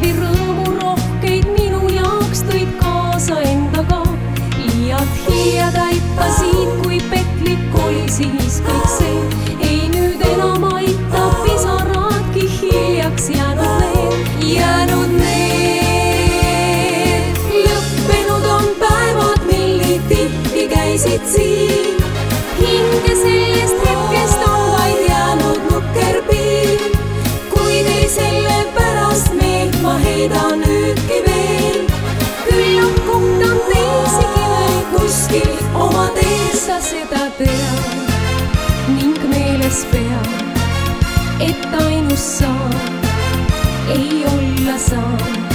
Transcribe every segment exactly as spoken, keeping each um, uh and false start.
päevi rõõmurohkeid minu jaoks tõid kaasa endaga. Liialt hilja täipasid, kui petlik oli siis kõik see. Ei nüüd enam aitab pisaradki hiljaks jäänud need, jäänud need. Lõppenud on päevad, mil nii tihti käisid siin. Hinge sellest hetkest on vaid jäänud nukker piir. Kuid ei selle pärast meelt ma heidan nüüdki veel. Küllap kohtan teisigi veel kuskil oma tees, sa seda tead ning meeles pea, et ainus sa ei olla saa.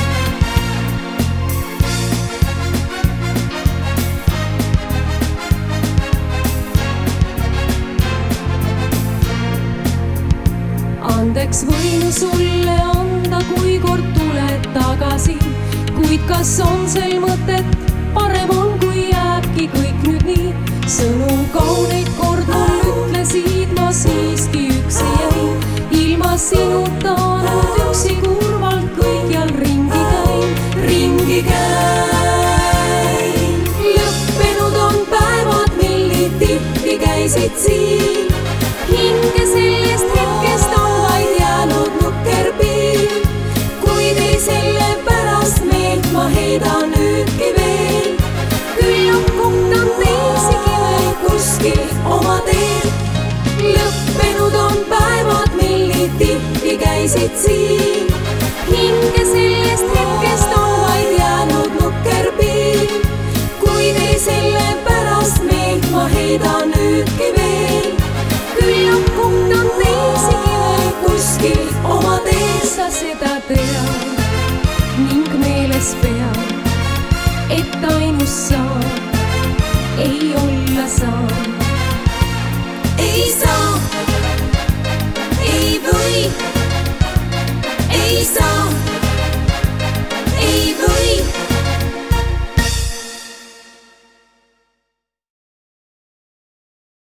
Andeks võin sulle anda, kui kord tuled tagasi, kuid kas on sel mõtet, parem on, kui jääbki kõik nüüd nii. Sõnu kauneid kord mul ütlesid, ma siiski üksi jäin. Ilma sinuta nüüd üksi kurvalt kõikjal ringi käin, ringi käin. Lõppenud on päevad, mil nii tihti käisid siin. Hinge sellest hetkest on vaid jäänud nukker piir. Kuid ei selle pärast meelt ma heidan nüüdki veel. Küllap kohtan teisigi veel kuskil oma teel. Lõppenud on päevad, mil nii tihti käisid siin. Hinge sellest hetkest on vaid jäänud nukker piir. Kuid ei selle pärast meelt ma heidan nüüdki veel. Küllap kohtan teisigi veel kuskil oma tees, sa seda tead ning meeles pea, et ainus sa ei olla saa. Ei saa, ei või, ei saa.